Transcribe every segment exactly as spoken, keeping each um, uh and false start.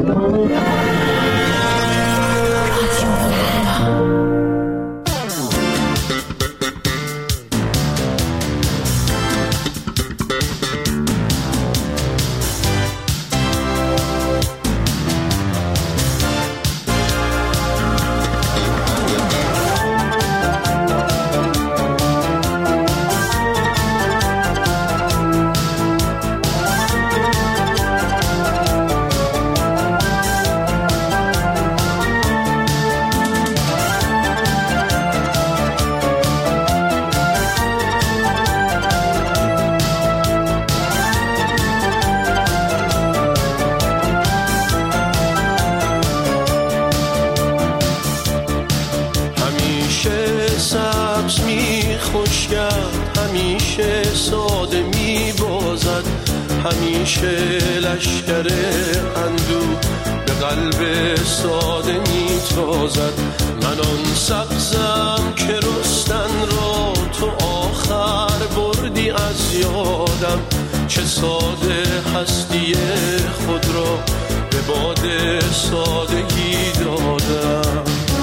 همیشه لشکر اندوه به قلب ساده میتازد. من آن سبزم که رستن را تو آخر بردی از یادم، چه ساده هستی خود را به باد سادگی دادم.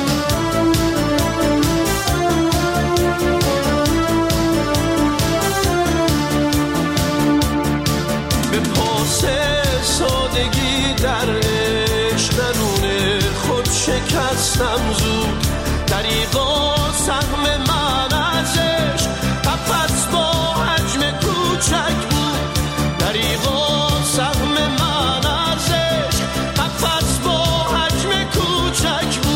سادگی در عشق درون خود شکستم زود، دریغا سهم من از عشق قفس با حجم کوچک بود. دریغا سهم من از عشق قفس با حجم کوچک بود.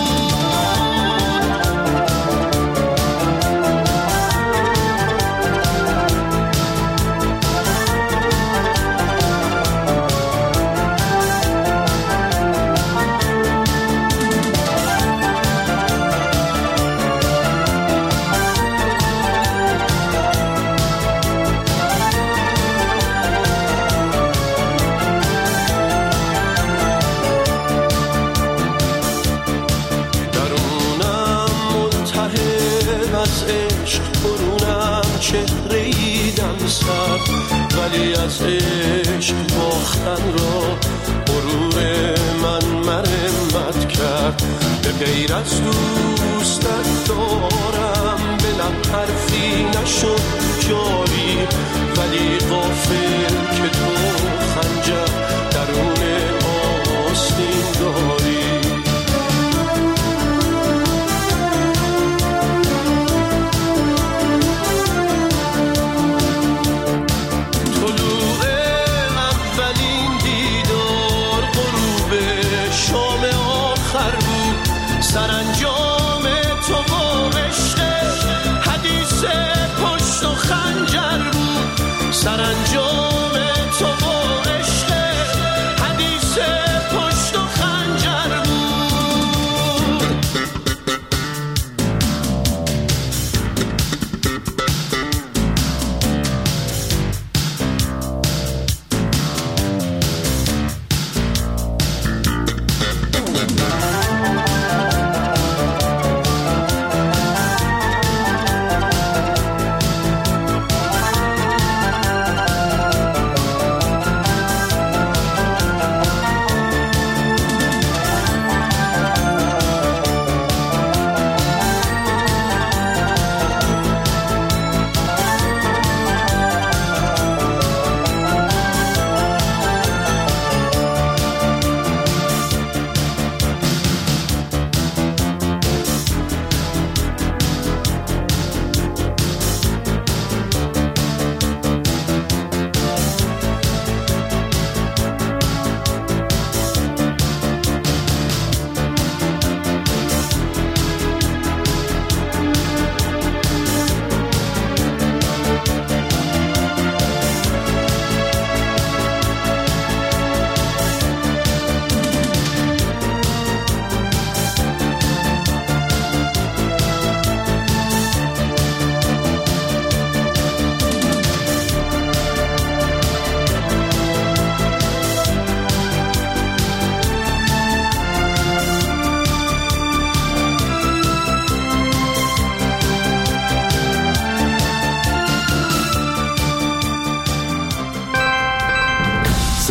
ولی از عشق باختن را غرور من مرمت کرد. به غیر از دوستت دارم به لب حرفی نشد جاری، ولی غافل که تو خنجر درون آستین داری. سرانجام تو با عشق حدیث پشت و خنجر بود. سرانجام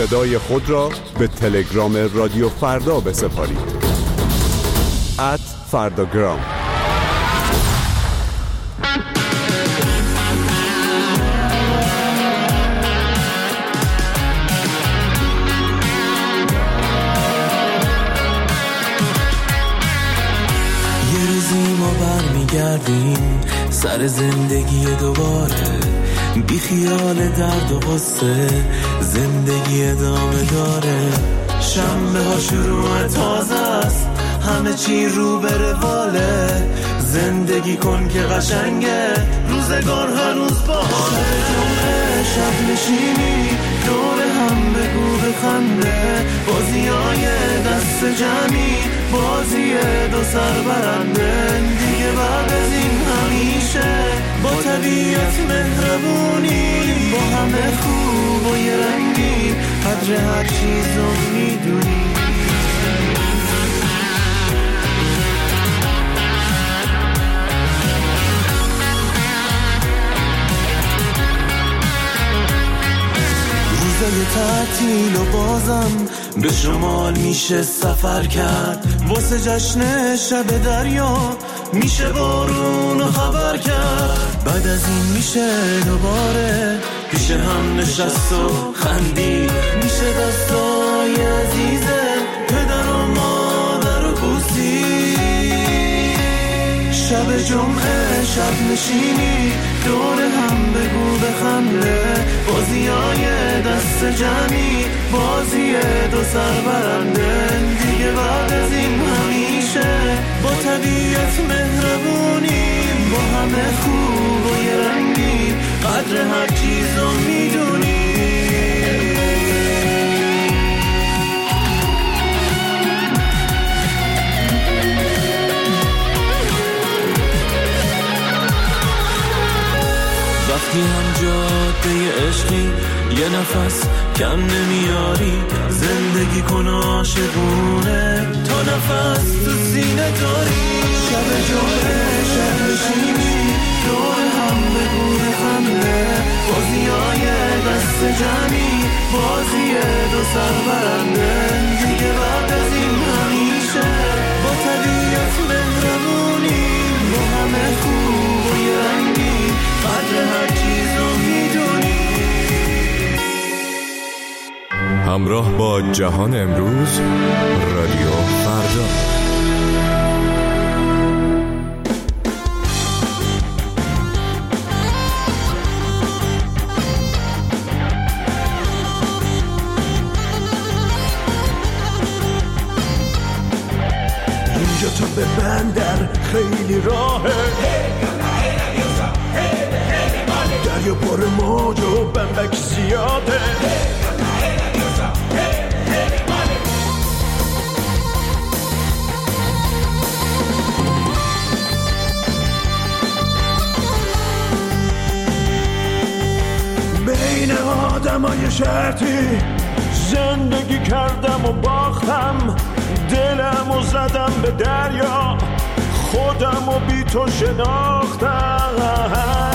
صدای خود را به تلگرام رادیو فردا بسپارید. ات فرداگرام. یه روزی ما برمیگردیم سر زندگی دوباره، بی خیال درد و غصه زندگی ادامه داره. شنبه ها شروع تازه است، همه چی رو به رواله. زندگی کن که قشنگه، روزگار هنوز باحاله. جمعه شب نشینی دور هم بگو بخنده، بازیای دست جمعی بازی دو سر برنده. دیگه بعد از این همیشه با طبیعت مهربونی، با همه خوب و یه رنگی، قدر هر چیزو میدونی. روزای تعطیل و بازم به شمال میشه سفر کرد، واسه جشن شب دریا میشه بارون خبر کرد. بعد از این میشه دوباره پیش هم نشست و خندی، میشه دستای عزیزه پدر و مادر و بوسی. شب جمعه شب نشینی دور هم بگو بخنده، بازیای دست جمعی بازی دو سر برنده. دیگه بعد از این همیشه با طبیعت مهربونی، با همه خوب و یه رنگی، قدر هر چیزو میدونی. وقتی هم جاده عشقی یه نفس کم نمیاری، زندگی کن عاشقونه تا نفس تو سینه داری. شب جمعه شب نشینی دور هم بگو بخنده، بازیای دست جمعی بازی دو سر برنده. دیگه بعد از این همیشه با طبیعت مهربونی، با همه خوب و یه رنگی، قدر هر چیزو میدونی. همراه با جهان امروز، رادیو فردا. اینجا تا به بندر خیلی راهه، دریا پر موج و بمبک زیاده. بین آدمای شرطی زندگی کردم و باختم، دلم و زدم به دریا، خودم و بی تو شناختم.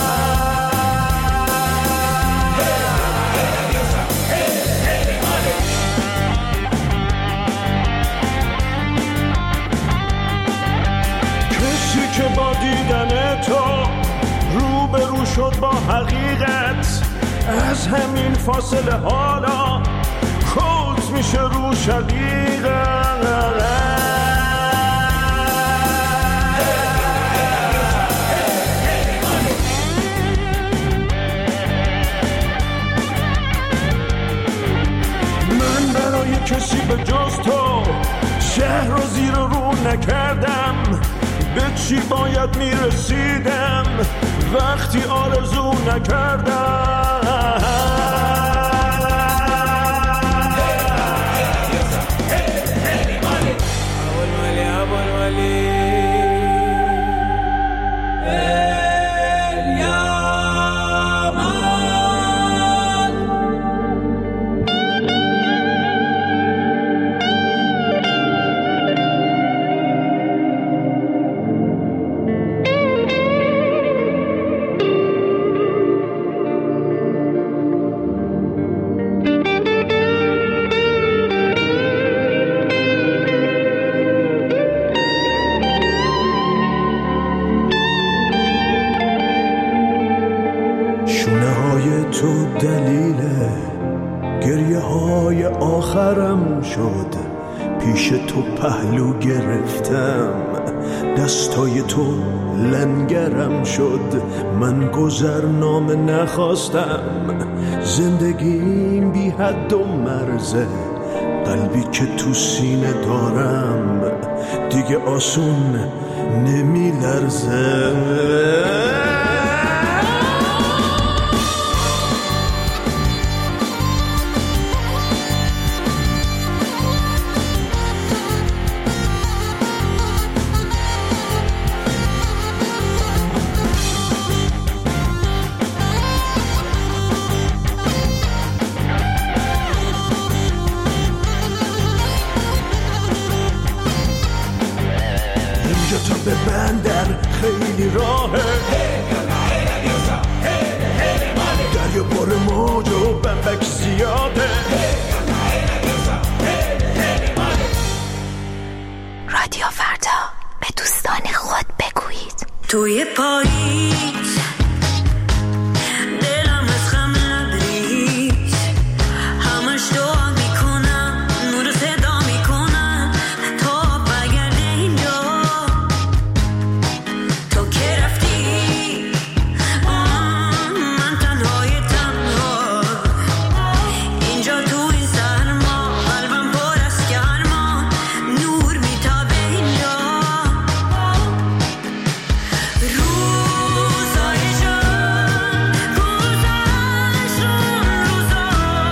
کسی که با دیدن تو روبرو شد با حقیقت، از همین فاصله حالا کوت میشه رو شقیقت. من برای کسی به جز تو شهر رو زیر رو نکردم، به چی باید میرسیدم وقتی آرزو نکردم. دنیای آخرم شد، پیش تو پهلو گرفتم، دستای تو لنگرم شد، من گذرنامه نخواستم، زندگیم بی حد و مرزه، قلبی که تو سینه دارم دیگه آسون نمی لرزه. به بندر خیلی راهه، دریا پر موج و بمبک زیاده. رادیو فردا، به دوستان خود بگویید. توی پاییز دلم از خم ندریش، همش دعا میکنم نور صدا میکنم تا بگرده اینجا. تو که رفتی من تنهای تنها، اینجا تو این سرما قلبم پر از گرما، نور میتابه اینجا. روزای شب گذشت اون روزا،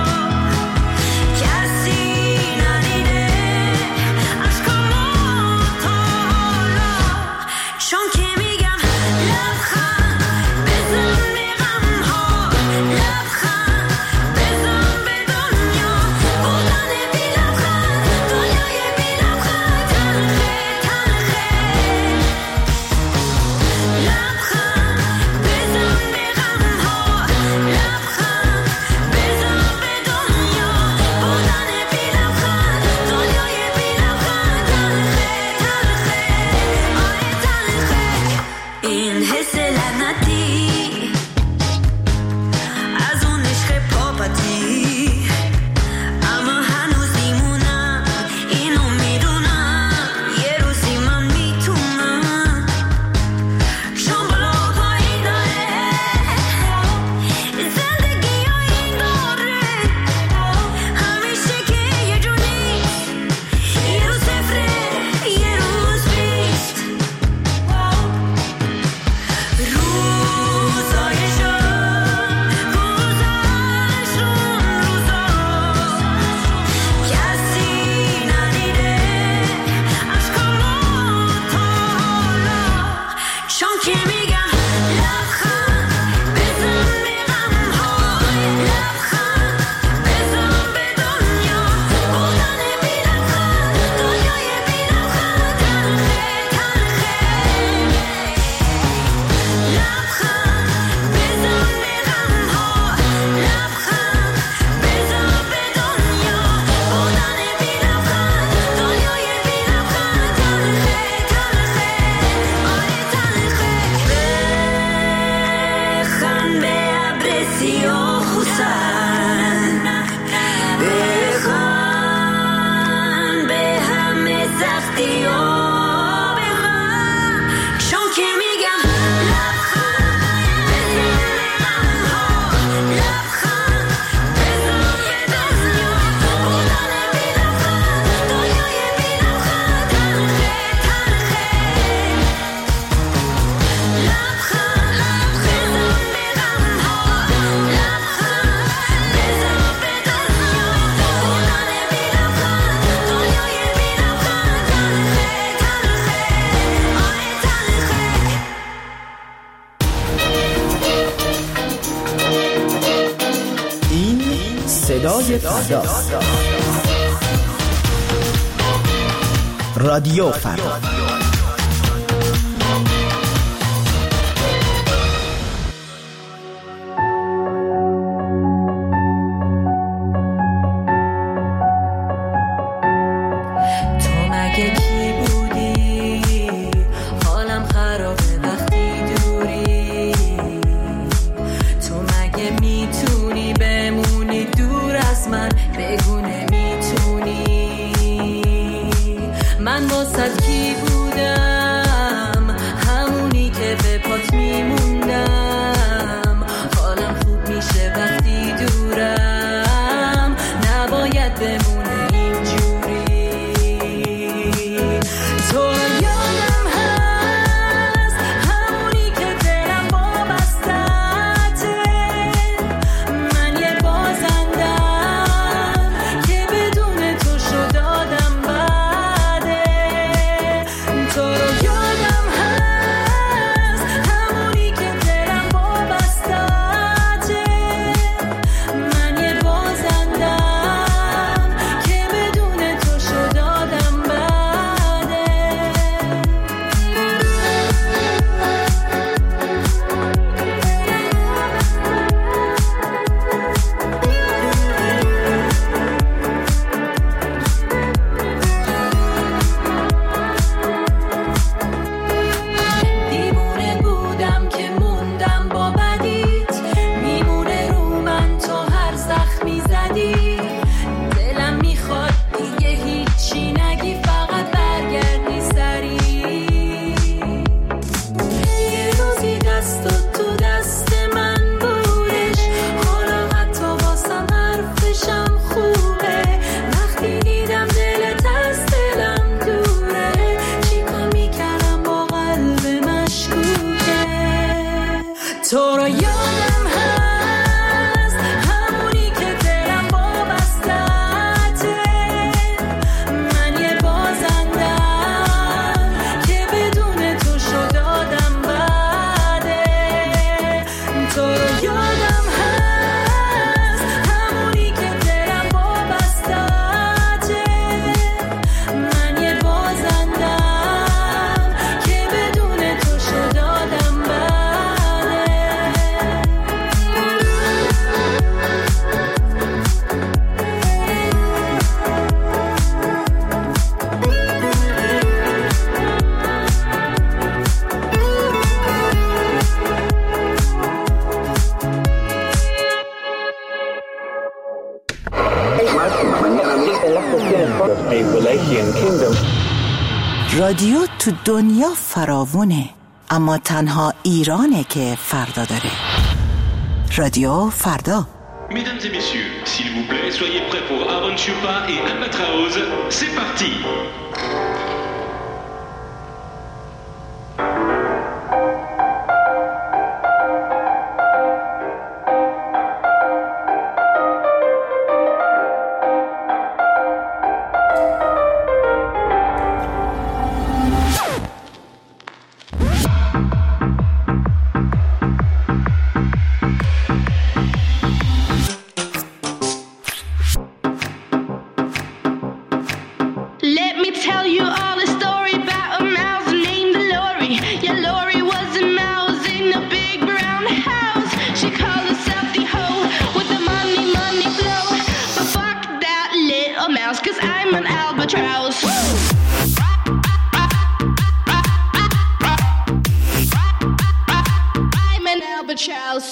کسی ندیده عشقامو تا حالا، چون که میگم لبخند بزن به غمها، لبخند بزن به دنیا، بودن بی لبخند دنیای بی لبخند تلخه تلخه. لبخند بزن به غمها، لبخند بزن به دنیا، بودن بی لبخند دنیای بی لبخند تلخه تلخه. آره تلخه. این حس لعنتی از اون عشق پاپتی، اما هنوز میمونم اینو میدونم، یه روزی من میتونم. چون بالا و پایین داره زندگی ها، این داره همیشه که یه جور نیست، یه روز صفره یه روز بیست. روزای شب گذشت اون روزا، کسی ندیده عشقامو تا حالا، چون که میگم لبخند بزن به غمها، لبخند بزن به دنیا، بودن بی لبخند دنیای بی لبخند تلخه تلخه. لبخند بزن به غمها، لبخند بزن به دنیا، بودن بی لبخند دنیای بی لبخند تلخه تلخه. آره تلخه. بخند به ابر سیاه و سرد، بخند به همه سختی ها، بخند چون که میگم لبخند بزن به غمها، لبخند بزن به دنیا، بودن بی لبخند دنیای بی لبخند تلخه تلخه. لبخند بزن به غمها، لبخند بزن به دنیا، بودن بی لبخند دنیای بی لبخند تلخه تلخه. آره تلخه. این صدای فردا، رادیو فردا. تو مگه کی بودی؟ حالم خرابه وقتی دوری. تو مگه میتونی بمونی دور از من؟ بگو من واسد کی بودم، همونی که به پات میموندم. حالم خوب میشه وقتی دورم، نباید بمونه اینجوری. تو یادم هست همونی که دلم وابسته‌ته، من یه بازندم که بدون تو شد آدم بده. تو یادم هست همونی که دلم وابسته‌ته، من یه بازندم که بدون تو شد آدم بده. دیوونه بودم که موندم با بدیت، میمونه رو من تو هر زخمی زدی. دلم میخواد دیگه هیچی نگی، فقط برگردی سری. یه روزی دستت تو دست من بودش، حالا حتی واسم حرفشم خوبه. وقتی دیدم دلت از دلم دوره، چیکار میکردم با قلب مشکوکه. تو رو یادم هست همونی که دلم وابسته‌ته، من یه بازندم که بدون تو شد آدم بده. تو رو یادم هست همونی که دلم وابسته‌ته، من یه بازندم که بدون تو شد آدم بده. رادیو تو دنیا فراوونه، اما تنها ایرانه که فردا داره. رادیو فردا. Mesdames et messieurs, s'il vous plaît, soyez prêts pour Aaron Chupa et Albatraoz. C'est parti! Let me tell you all a story about a mouse named Lori. Yeah, Lori was a mouse in a big brown house. She called herself the hoe with the money, money flow. But fuck that little mouse, cause I'm an albatross. I'm an albatross.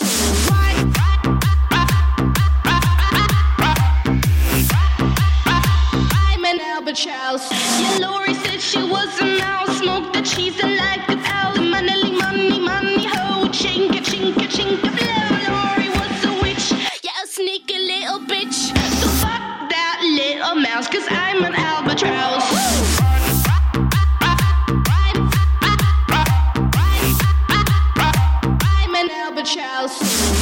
I'm an albatross. Yeah, Lori said she was a mouse, smoked the cheese and like an owl. Money, money, money, ho, chinka, chinka, chinka, blow. Lori was a witch, yeah, a sneaky little bitch. So fuck that little mouse, cause I'm an albatross. I'm an albatross.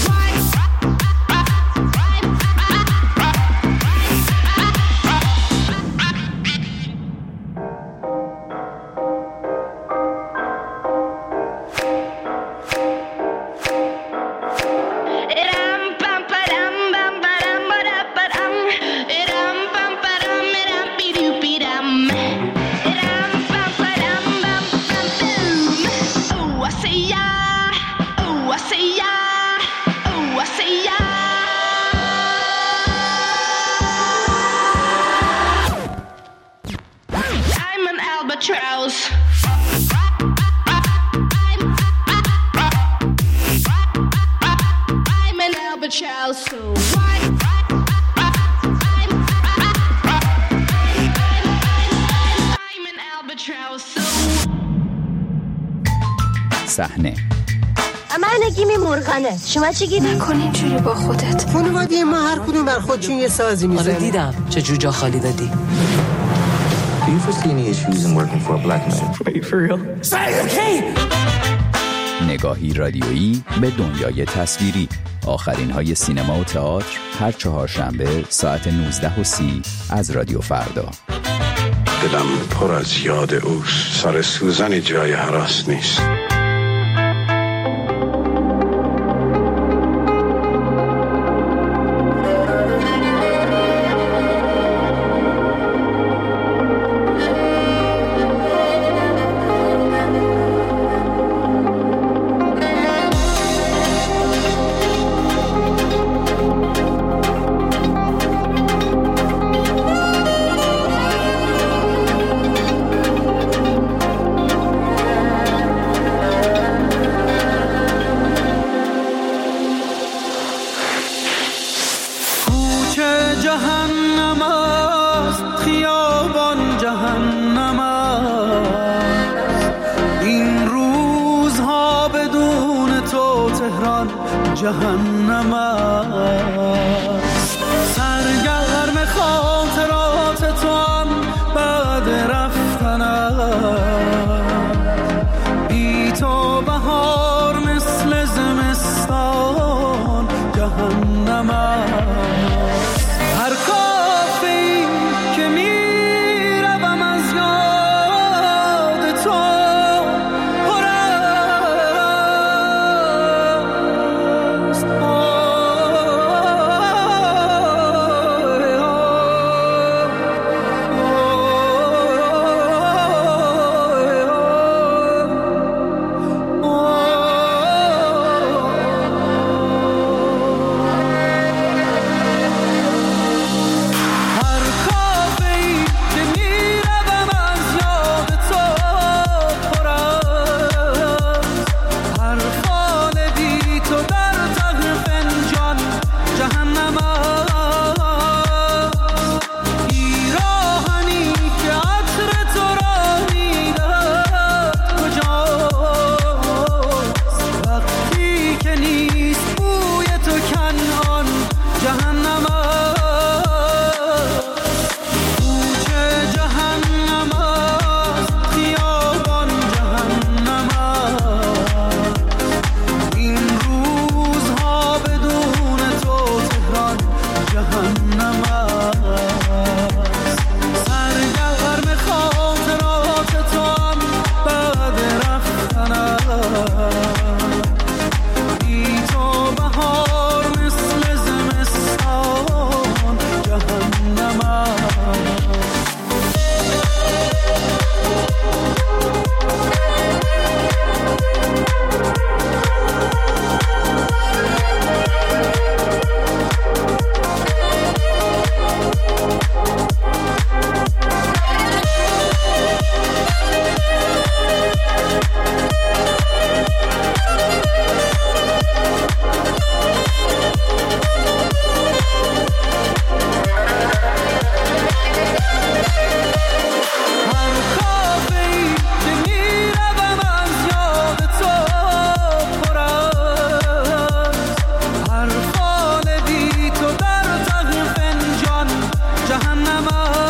Albatross. I'm an albatross. So why? I'm an albatross. صحنه. من نگیم مرغنه، شما چی گید؟ نکن اینجوری با خودت. خانواده ما هر کدوم بر خودشون یه سازی میزنه. آره دیدم چه جوجا خالی دادی. Do you foresee any issues in working for a black man? Are you for real? نگاهی رادیویی به دنیای تصویری. آخرین های سینما و تئاتر هر چهارشنبه ساعت نوزده و سی از رادیو فردا. دلم پر از یاد اوست، سر سوزن جای هراس نیست. جهنم است سرگرم خاطرات تو هم بعد رفتنم بی تو بهار مثل زمستان جهنم است هر کافی که میروم از یاد تو جهنم